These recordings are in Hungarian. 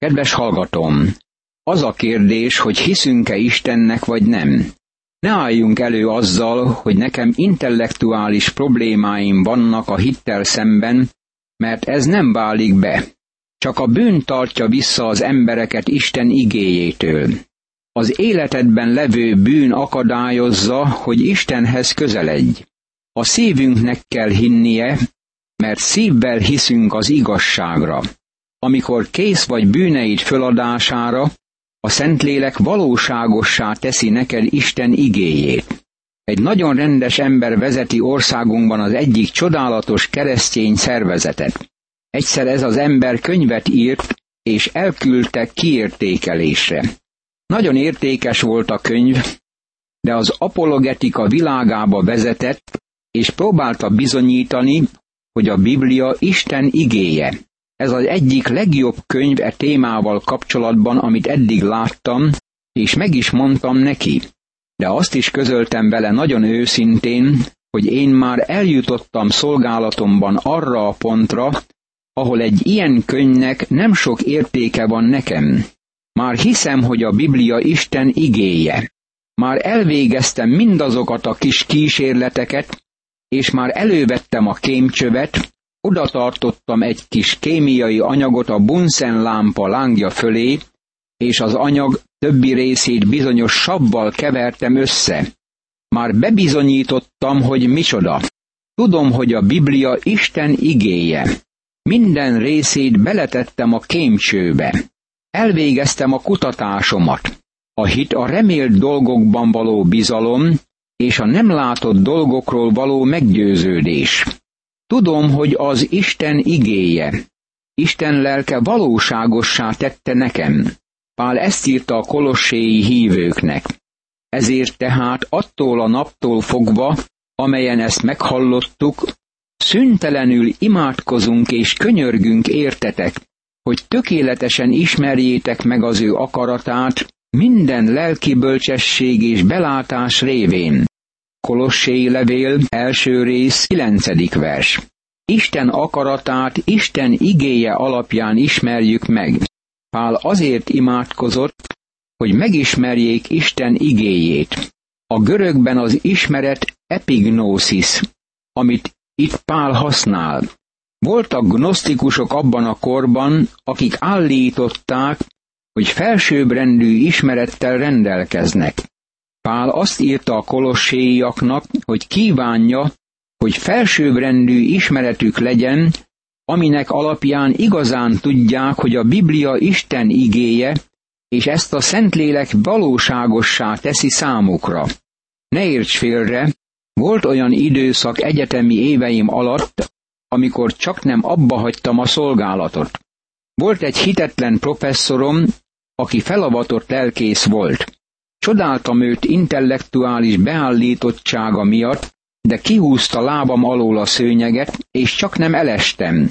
Kedves hallgatóm, az a kérdés, hogy hiszünk-e Istennek vagy nem. Ne álljunk elő azzal, hogy nekem intellektuális problémáim vannak a hittel szemben, mert ez nem válik be. Csak a bűn tartja vissza az embereket Isten igéjétől. Az életedben levő bűn akadályozza, hogy Istenhez közeledj. A szívünknek kell hinnie, mert szívvel hiszünk az igazságra. Amikor kész vagy bűneid föladására, a Szentlélek valóságossá teszi neked Isten igéjét. Egy nagyon rendes ember vezeti országunkban az egyik csodálatos keresztény szervezetet. Egyszer ez az ember könyvet írt, és elküldte kiértékelésre. Nagyon értékes volt a könyv, de az apologetika világába vezetett, és próbálta bizonyítani, hogy a Biblia Isten igéje. Ez az egyik legjobb könyv e témával kapcsolatban, amit eddig láttam, és meg is mondtam neki. De azt is közöltem vele nagyon őszintén, hogy én már eljutottam szolgálatomban arra a pontra, ahol egy ilyen könyvnek nem sok értéke van nekem. Már hiszem, hogy a Biblia Isten igéje. Már elvégeztem mindazokat a kis kísérleteket, és már elővettem a kémcsövet, oda tartottam egy kis kémiai anyagot a Bunsen lámpa lángja fölé, és az anyag többi részét bizonyos savval kevertem össze. Már bebizonyítottam, hogy micsoda. Tudom, hogy a Biblia Isten igéje. Minden részét beletettem a kémcsőbe. Elvégeztem a kutatásomat. A hit a remélt dolgokban való bizalom, és a nem látott dolgokról való meggyőződés. Tudom, hogy az Isten igéje. Isten lelke valóságossá tette nekem. Pál ezt írta a kolosséi hívőknek. Ezért tehát attól a naptól fogva, amelyen ezt meghallottuk, szüntelenül imádkozunk és könyörgünk értetek, hogy tökéletesen ismerjétek meg az ő akaratát minden lelki bölcsesség és belátás révén. Kolossé levél, 1. rész, 9. vers. Isten akaratát Isten igéje alapján ismerjük meg. Pál azért imádkozott, hogy megismerjék Isten igéjét. A görögben az ismeret epignosis, amit itt Pál használ. Voltak gnosztikusok abban a korban, akik állították, hogy felsőbbrendű ismerettel rendelkeznek. Pál azt írta a kolosséiaknak, hogy kívánja, hogy felsőbbrendű ismeretük legyen, aminek alapján igazán tudják, hogy a Biblia Isten igéje, és ezt a Szentlélek valóságossá teszi számukra. Ne érts félre, volt olyan időszak egyetemi éveim alatt, amikor csaknem abba hagytam a szolgálatot. Volt egy hitetlen professzorom, aki felavatott lelkész volt. Csodáltam őt intellektuális beállítottsága miatt, de kihúzta lábam alól a szőnyeget, és csak nem elestem.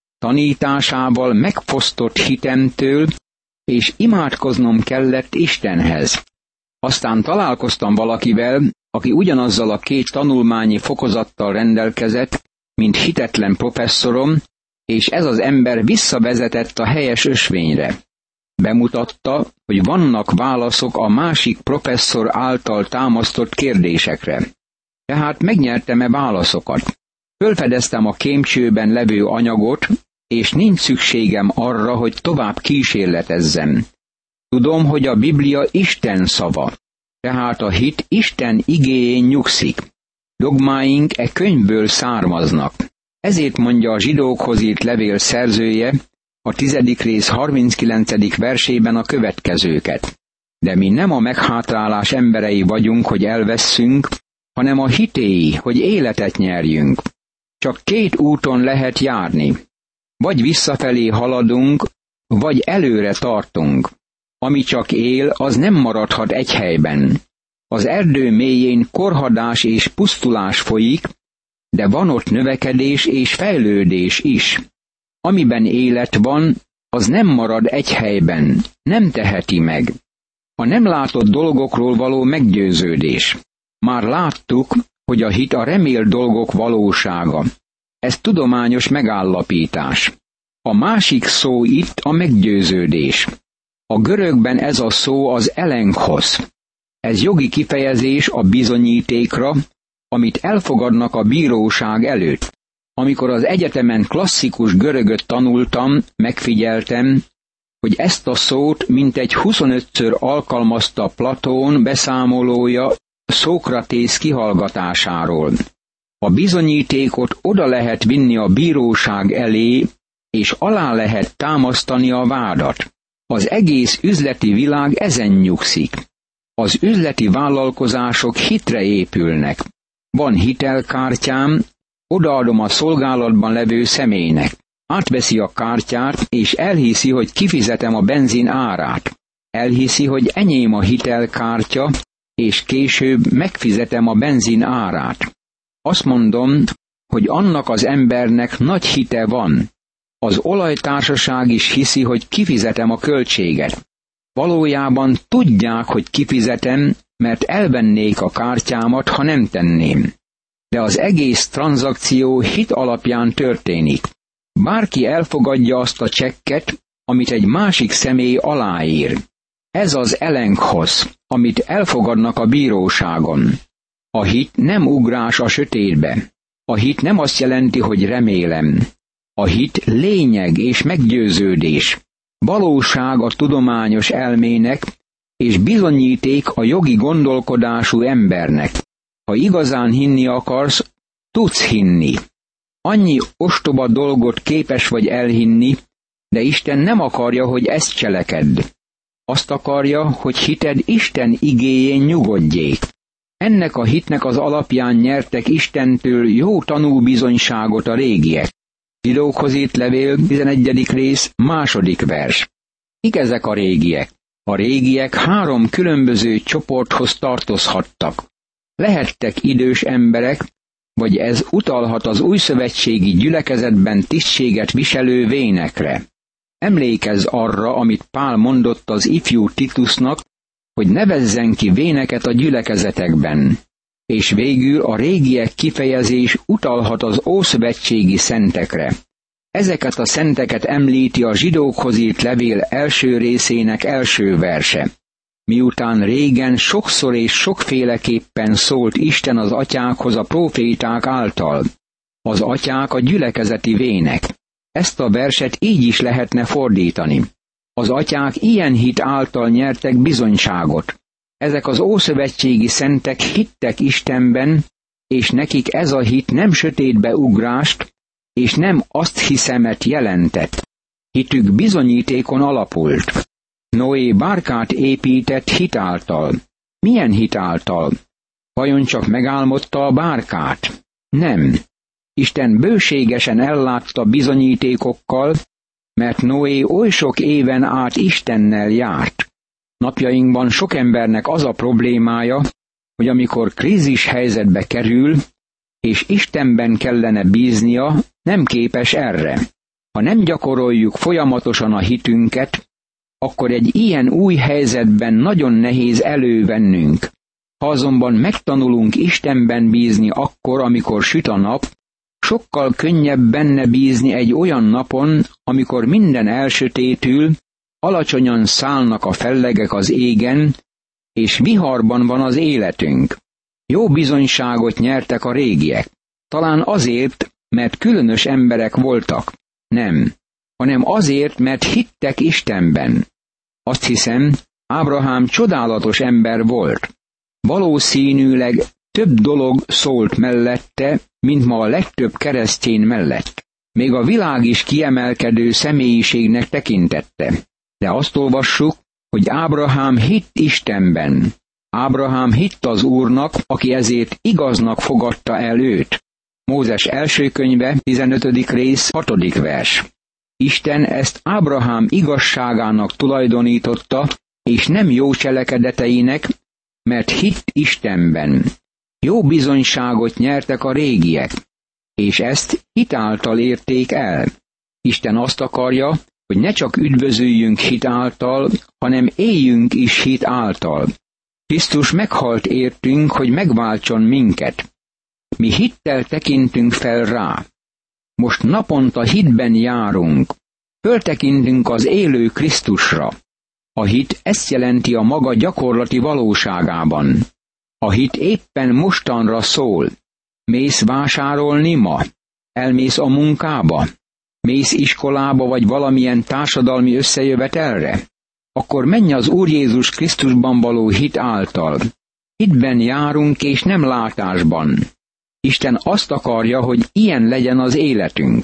Tanításával megfosztott hitemtől, és imádkoznom kellett Istenhez. Aztán találkoztam valakivel, aki ugyanazzal a 2 tanulmányi fokozattal rendelkezett, mint hitetlen professzorom, és ez az ember visszavezetett a helyes ösvényre. Bemutatta, hogy vannak válaszok a másik professzor által támasztott kérdésekre. Tehát megnyertem-e válaszokat? Fölfedeztem a kémcsőben levő anyagot, és nincs szükségem arra, hogy tovább kísérletezzem. Tudom, hogy a Biblia Isten szava, tehát a hit Isten igéjén nyugszik. Dogmáink e könyvből származnak. Ezért mondja a zsidókhoz írt levél szerzője a 10. rész 39. versében a következőket. De mi nem a meghátrálás emberei vagyunk, hogy elvesszünk, hanem a hitéi, hogy életet nyerjünk. Csak 2 úton lehet járni. Vagy visszafelé haladunk, vagy előre tartunk. Ami csak él, az nem maradhat egy helyben. Az erdő mélyén korhadás és pusztulás folyik, de van ott növekedés és fejlődés is. Amiben élet van, az nem marad egy helyben, nem teheti meg. A nem látott dolgokról való meggyőződés. Már láttuk, hogy a hit a remélt dolgok valósága. Ez tudományos megállapítás. A másik szó itt a meggyőződés. A görögben ez a szó az elenkhosz. Ez jogi kifejezés a bizonyítékra, amit elfogadnak a bíróság előtt. Amikor az egyetemen klasszikus görögöt tanultam, megfigyeltem, hogy ezt a szót mintegy 25-ször alkalmazta Platón beszámolója Szókratész kihallgatásáról. A bizonyítékot oda lehet vinni a bíróság elé, és alá lehet támasztani a vádat. Az egész üzleti világ ezen nyugszik. Az üzleti vállalkozások hitre épülnek. Van hitelkártyám, odaadom a szolgálatban levő személynek. Átveszi a kártyát, és elhiszi, hogy kifizetem a benzin árát. Elhiszi, hogy enyém a hitelkártya, és később megfizetem a benzin árát. Azt mondom, hogy annak az embernek nagy hite van. Az olajtársaság is hiszi, hogy kifizetem a költséget. Valójában tudják, hogy kifizetem, mert elvennék a kártyámat, ha nem tenném. De az egész tranzakció hit alapján történik. Bárki elfogadja azt a csekket, amit egy másik személy aláír. Ez az elenkhosz, amit elfogadnak a bíróságon. A hit nem ugrás a sötétbe. A hit nem azt jelenti, hogy remélem. A hit lényeg és meggyőződés. Valóság a tudományos elmének, és bizonyíték a jogi gondolkodású embernek. Ha igazán hinni akarsz, tudsz hinni. Annyi ostoba dolgot képes vagy elhinni, de Isten nem akarja, hogy ezt cselekedd. Azt akarja, hogy hited Isten igéjén nyugodjék. Ennek a hitnek az alapján nyertek Istentől jó tanúbizonyságot a régiek. Zsidókhoz írt levél, 11. rész, 2. vers. Kik ezek a régiek? A régiek 3 különböző csoporthoz tartozhattak. Lehettek idős emberek, vagy ez utalhat az újszövetségi gyülekezetben tisztséget viselő vénekre. Emlékezz arra, amit Pál mondott az ifjú Titusnak, hogy nevezzen ki véneket a gyülekezetekben. És végül a régiek kifejezés utalhat az ószövetségi szentekre. Ezeket a szenteket említi a Zsidókhoz írt levél első részének első verse. Miután régen sokszor és sokféleképpen szólt Isten az atyákhoz a próféták által. Az atyák a gyülekezeti vének. Ezt a verset így is lehetne fordítani. Az atyák ilyen hit által nyertek bizonyságot. Ezek az ószövetségi szentek hittek Istenben, és nekik ez a hit nem sötétbe ugrást, és nem azt hiszemet jelentett. Hitük bizonyítékon alapult. Noé bárkát épített hit által. Milyen hit által? Vajon csak megálmodta a bárkát? Nem. Isten bőségesen ellátta bizonyítékokkal, mert Noé oly sok éven át Istennel járt. Napjainkban sok embernek az a problémája, hogy amikor krízis helyzetbe kerül, és Istenben kellene bíznia, nem képes erre. Ha nem gyakoroljuk folyamatosan a hitünket, akkor egy ilyen új helyzetben nagyon nehéz elővennünk. Ha azonban megtanulunk Istenben bízni akkor, amikor süt a nap, sokkal könnyebb benne bízni egy olyan napon, amikor minden elsötétül, alacsonyan szállnak a fellegek az égen, és viharban van az életünk. Jó bizonyságot nyertek a régiek. Talán azért, mert különös emberek voltak. Nem, hanem azért, mert hittek Istenben. Azt hiszem, Ábrahám csodálatos ember volt. Valószínűleg több dolog szólt mellette, mint ma a legtöbb keresztény mellett. Még a világ is kiemelkedő személyiségnek tekintette. De azt olvassuk, hogy Ábrahám hitt Istenben. Ábrahám hitt az Úrnak, aki ezért igaznak fogadta el őt. Mózes első könyve, 15. rész, 6. vers. Isten ezt Ábrahám igazságának tulajdonította, és nem jó cselekedeteinek, mert hitt Istenben. Jó bizonyságot nyertek a régiek, és ezt hit által érték el. Isten azt akarja, hogy ne csak üdvözüljünk hit által, hanem éljünk is hit által. Krisztus meghalt értünk, hogy megváltson minket. Mi hittel tekintünk fel rá. Most naponta hitben járunk. Föltekintünk az élő Krisztusra. A hit ezt jelenti a maga gyakorlati valóságában. A hit éppen mostanra szól. Mész vásárolni ma? Elmész a munkába? Mész iskolába vagy valamilyen társadalmi összejövetelre? Akkor menj az Úr Jézus Krisztusban való hit által. Hitben járunk és nem látásban. Isten azt akarja, hogy ilyen legyen az életünk.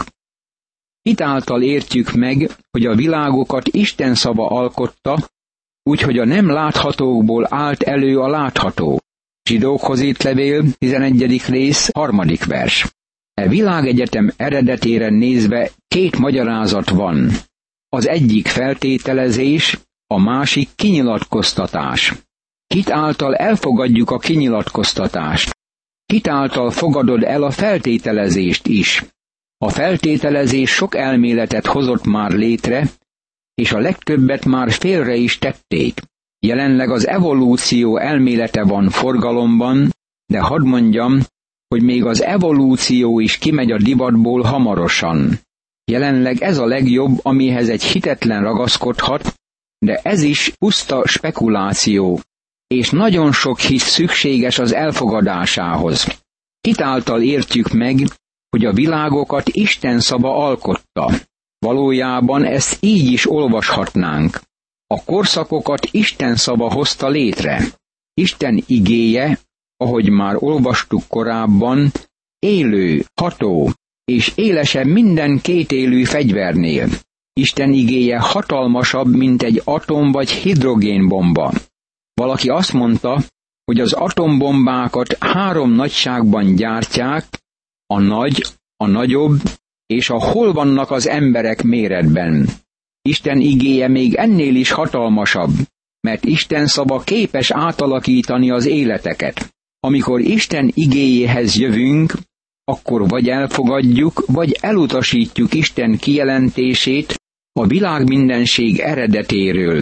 Hit által értjük meg, hogy a világokat Isten szava alkotta, úgyhogy a nem láthatókból állt elő a látható. Zsidókhoz írt levél, 11. rész, 3. vers. E világegyetem eredetére nézve 2 magyarázat van. Az egyik feltételezés, a másik kinyilatkoztatás. Hit által elfogadjuk a kinyilatkoztatást. Hit által fogadod el a feltételezést is. A feltételezés sok elméletet hozott már létre, és a legtöbbet már félre is tették. Jelenleg az evolúció elmélete van forgalomban, de hadd mondjam, hogy még az evolúció is kimegy a divatból hamarosan. Jelenleg ez a legjobb, amihez egy hitetlen ragaszkodhat, de ez is puszta spekuláció, és nagyon sok hit szükséges az elfogadásához. Hit által értjük meg, hogy a világokat Isten szava alkotta. Valójában ezt így is olvashatnánk. A korszakokat Isten szava hozta létre. Isten igéje, ahogy már olvastuk korábban, élő, ható, és élesebb minden kétélű fegyvernél. Isten igéje hatalmasabb, mint egy atom- vagy hidrogénbomba. Valaki azt mondta, hogy az atombombákat 3 nagyságban gyártják, a nagy, a nagyobb, és a hol vannak az emberek méretben. Isten igéje még ennél is hatalmasabb, mert Isten szava képes átalakítani az életeket. Amikor Isten igéjéhez jövünk, akkor vagy elfogadjuk, vagy elutasítjuk Isten kijelentését a világmindenség eredetéről.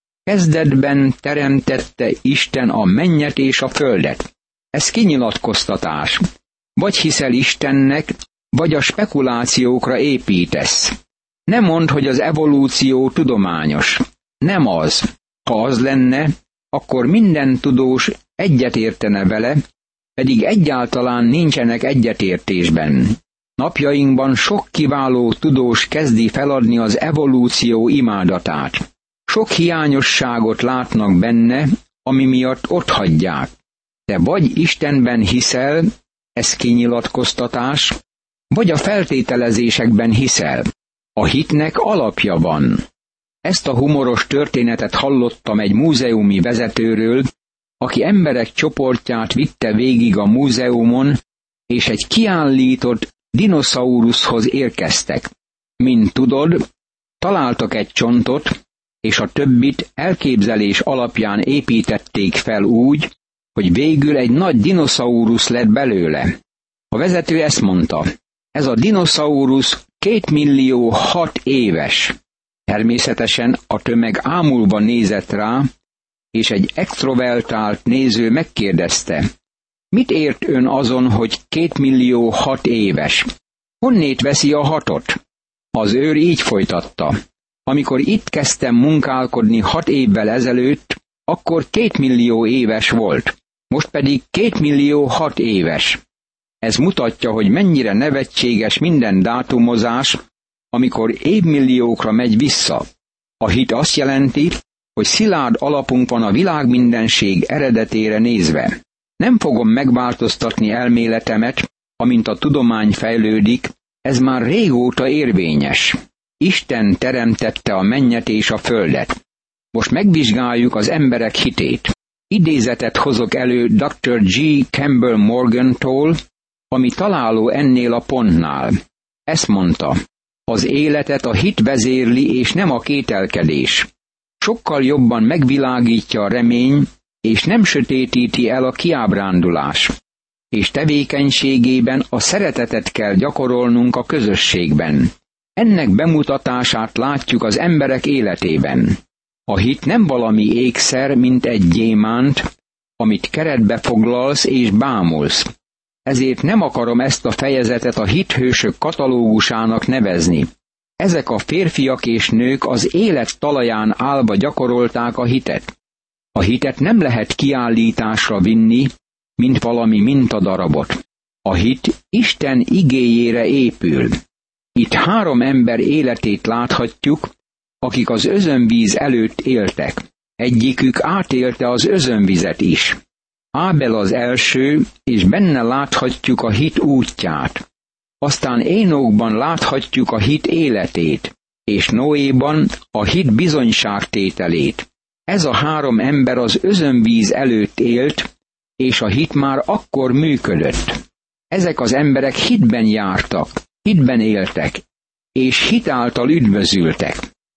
Kezdetben teremtette Isten a mennyet és a földet. Ez kinyilatkoztatás. Vagy hiszel Istennek, vagy a spekulációkra építesz. Ne mondd, hogy az evolúció tudományos. Nem az. Ha az lenne, akkor minden tudós egyetértene vele, pedig egyáltalán nincsenek egyetértésben. Napjainkban sok kiváló tudós kezdi feladni az evolúció imádatát. Sok hiányosságot látnak benne, ami miatt otthagyják. Te vagy Istenben hiszel, ez kinyilatkoztatás, vagy a feltételezésekben hiszel. A hitnek alapja van. Ezt a humoros történetet hallottam egy múzeumi vezetőről, aki emberek csoportját vitte végig a múzeumon, és egy kiállított dinoszauruszhoz érkeztek. Mint tudod, találtak egy csontot, és a többit elképzelés alapján építették fel úgy, hogy végül egy nagy dinoszaurusz lett belőle. A vezető ezt mondta: ez a dinoszaurusz 2.006.000 éves. Természetesen a tömeg ámulva nézett rá, és egy extrovertált néző megkérdezte: mit ért ön azon, hogy 2.006.000 éves? Honnét veszi a 6-ot? Az őr így folytatta: amikor itt kezdtem munkálkodni 6 évvel ezelőtt, akkor 2 millió éves volt, most pedig 2.006.000 éves. Ez mutatja, hogy mennyire nevetséges minden dátumozás, amikor évmilliókra megy vissza. A hit azt jelenti, hogy szilárd alapunk van a világmindenség eredetére nézve. Nem fogom megváltoztatni elméletemet, amint a tudomány fejlődik, ez már régóta érvényes. Isten teremtette a mennyet és a földet. Most megvizsgáljuk az emberek hitét. Idézetet hozok elő Dr. G. Campbell Morgantól, ami találó ennél a pontnál. Ezt mondta: az életet a hit vezérli, és nem a kételkedés. Sokkal jobban megvilágítja a remény, és nem sötétíti el a kiábrándulás. És tevékenységében a szeretetet kell gyakorolnunk a közösségben. Ennek bemutatását látjuk az emberek életében. A hit nem valami ékszer, mint egy gyémánt, amit keretbe foglalsz és bámulsz. Ezért nem akarom ezt a fejezetet a hithősök katalógusának nevezni. Ezek a férfiak és nők az élet talaján állva gyakorolták a hitet. A hitet nem lehet kiállításra vinni, mint valami mintadarabot. A hit Isten igéjére épül. Itt 3 ember életét láthatjuk, akik az özönvíz előtt éltek. Egyikük átélte az özönvizet is. Ábel az első, és benne láthatjuk a hit útját. Aztán Énokban láthatjuk a hit életét, és Noéban a hit bizonyságtételét. Ez a 3 ember az özönvíz előtt élt, és a hit már akkor működött. Ezek az emberek hitben jártak, hitben éltek, és hit által üdvözültek.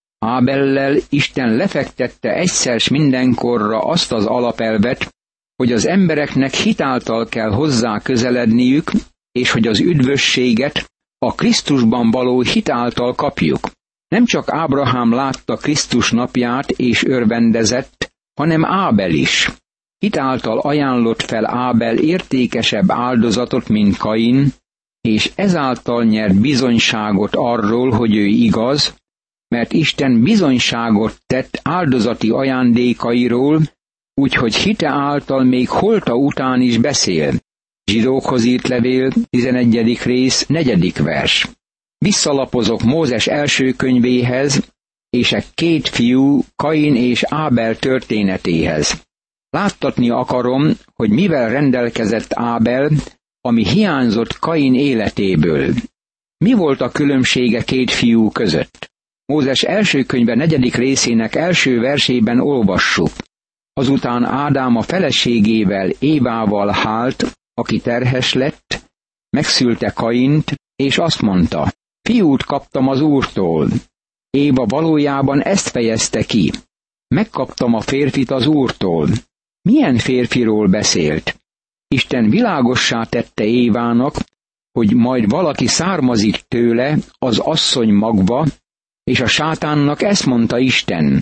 Ábellel Isten lefektette egyszer s mindenkorra azt az alapelvet, hogy az embereknek hit által kell hozzá közeledniük, és hogy az üdvösséget a Krisztusban való hit által kapjuk. Nem csak Ábrahám látta Krisztus napját és örvendezett, hanem Ábel is. Hit által ajánlott fel Ábel értékesebb áldozatot, mint Kain, és ezáltal nyert bizonyságot arról, hogy ő igaz, mert Isten bizonyságot tett áldozati ajándékairól, úgyhogy hite által még holta után is beszél. Zsidókhoz írt levél, 11. rész, 4. vers. Visszalapozok Mózes első könyvéhez, és a 2 fiú, Kain és Ábel történetéhez. Láttatni akarom, hogy mivel rendelkezett Ábel, ami hiányzott Kain életéből. Mi volt a különbsége 2 fiú között? Mózes első könyve 4. részének első versében olvassuk. Azután Ádám a feleségével, Évával hált, aki terhes lett, megszülte Kaint, és azt mondta, fiút kaptam az Úrtól. Éva valójában ezt fejezte ki. Megkaptam a férfit az Úrtól. Milyen férfiról beszélt? Isten világossá tette Évának, hogy majd valaki származik tőle, az asszony magva, és a sátánnak ezt mondta Isten.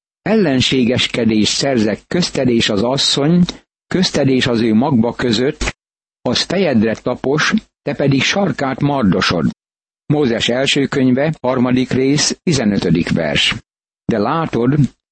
Ellenségeskedést szerzek közted és az asszony, közted és az ő magva között, az fejedre tapos, te pedig sarkát mardosod. Mózes első könyve, 3. rész, 15. vers. De látod,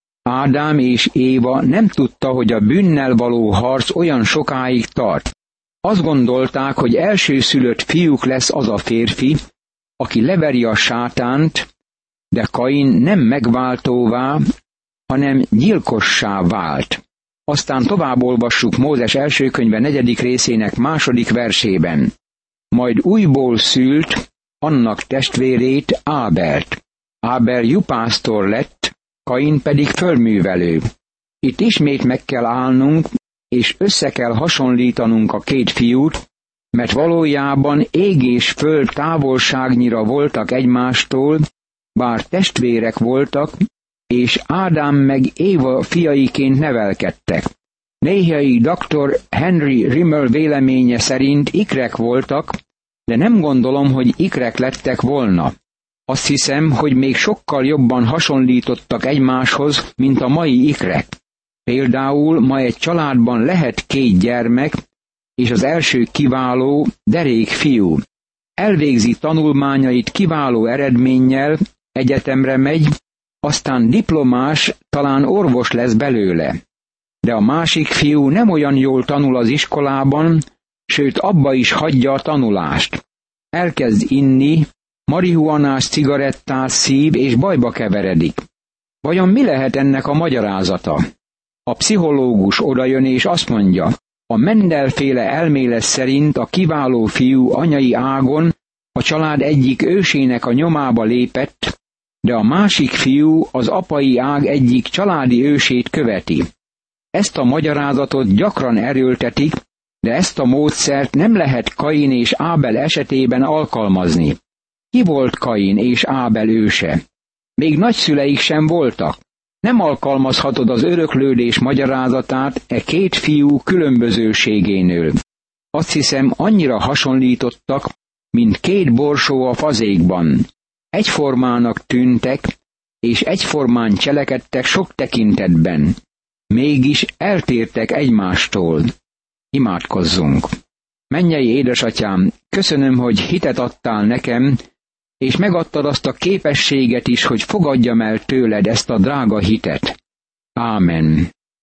Ádám és Éva nem tudta, hogy a bűnnel való harc olyan sokáig tart. Azt gondolták, hogy elsőszülött fiúk lesz az a férfi, aki leveri a sátánt, de Kain nem megváltóvá, hanem gyilkossá vált. Aztán tovább olvassuk Mózes első könyve 4. részének 2. versében. Majd újból szült annak testvérét, Ábelt. Ábel juhásztor lett, Kain pedig földművelő. Itt ismét meg kell állnunk, és össze kell hasonlítanunk a 2 fiút, mert valójában ég és föld távolságnyira voltak egymástól, bár testvérek voltak, és Ádám meg Éva fiaiként nevelkedtek. Néhai dr. Henry Rimmel véleménye szerint ikrek voltak, de nem gondolom, hogy ikrek lettek volna. Azt hiszem, hogy még sokkal jobban hasonlítottak egymáshoz, mint a mai ikrek. Például ma egy családban lehet 2 gyermek, és az első kiváló, derék fiú. Elvégzi tanulmányait kiváló eredménnyel, egyetemre megy, aztán diplomás, talán orvos lesz belőle. De a másik fiú nem olyan jól tanul az iskolában, sőt abba is hagyja a tanulást. Elkezd inni, marihuanás cigarettát szív és bajba keveredik. Vajon mi lehet ennek a magyarázata? A pszichológus odajön és azt mondja, a Mendel-féle elmélet szerint a kiváló fiú anyai ágon a család egyik ősének a nyomába lépett, de a másik fiú az apai ág egyik családi ősét követi. Ezt a magyarázatot gyakran erőltetik, de ezt a módszert nem lehet Kain és Ábel esetében alkalmazni. Ki volt Kain és Ábel őse? Még nagyszüleik sem voltak. Nem alkalmazhatod az öröklődés magyarázatát 2 fiú különbözőségénél. Azt hiszem, annyira hasonlítottak, mint 2 borsó a fazékban. Egyformának tűntek, és egyformán cselekedtek sok tekintetben. Mégis eltértek egymástól. Imádkozzunk! Mennyei édesatyám, köszönöm, hogy hitet adtál nekem, és megadtad azt a képességet is, hogy fogadjam el tőled ezt a drága hitet. Ámen.